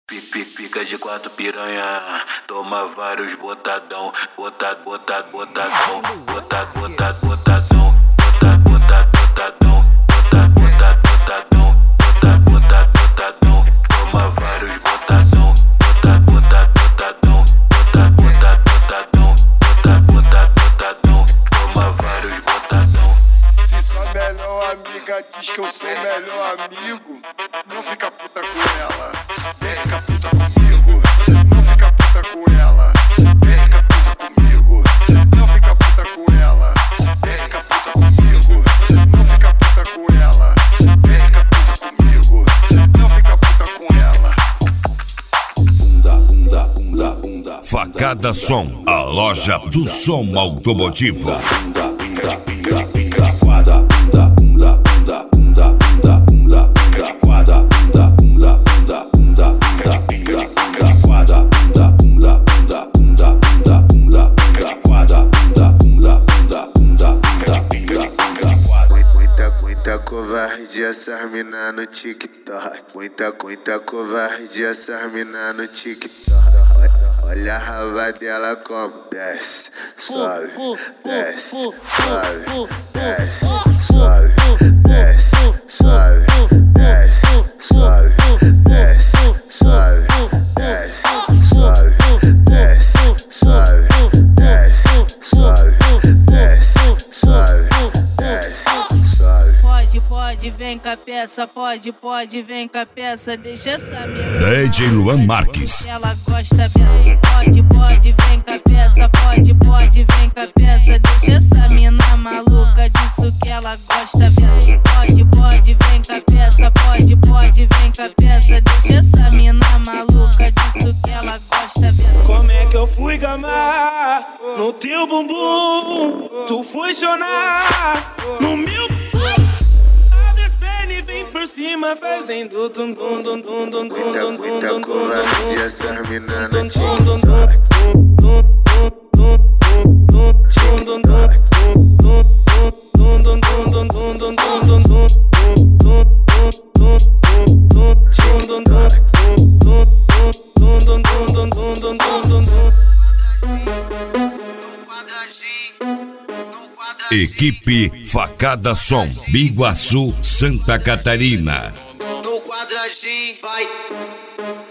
Fica de quatro piranha, toma vários botadão, botadão, botadão, botadão, botadão, botadão, toma vários botadão, botadão, toma vários botadão. Se sua melhor amiga diz que eu sou o melhor amigo, não fica puta com ela. Vem ficar puta comigo, não fica puta com ela. Vem ficar puta comigo, não fica puta com ela. Vem ficar puta comigo, não fica puta com ela. Vem ficar puta comigo, não fica puta com ela. Facada Som, a loja do som automotivo. Muita covardia essas mina no TikTok. Muita covardia essas mina no TikTok. Olha a raba dela como desce, sobe, desce, sobe, desce, sobe, desce, sobe, desce, sobe, desce, sobe, desce, sobe, desce, sobe, desce, sobe, desce, sobe, desce, sobe. Pode, vem com a peça, pode, vem com a peça, deixa essa mina. DJ Luan Marques. Ela gosta dessa. Pode, vem com a peça, pode, vem com a peça, deixa essa mina maluca, disso que ela gosta dessa. Pode, vem com a peça, pode, vem com a peça, deixa essa mina maluca, disso que ela gosta dessa. Como é que eu fui gamar no teu bumbum? Tu foi chorar no meu. Abre as pernas e vem por cima fazendo tum tum tum tum tum tum tum tum. Muita covardia essas mina no TikTok. Equipe Facada Som, Biguaçu, Santa Catarina. No quadradinho, vai.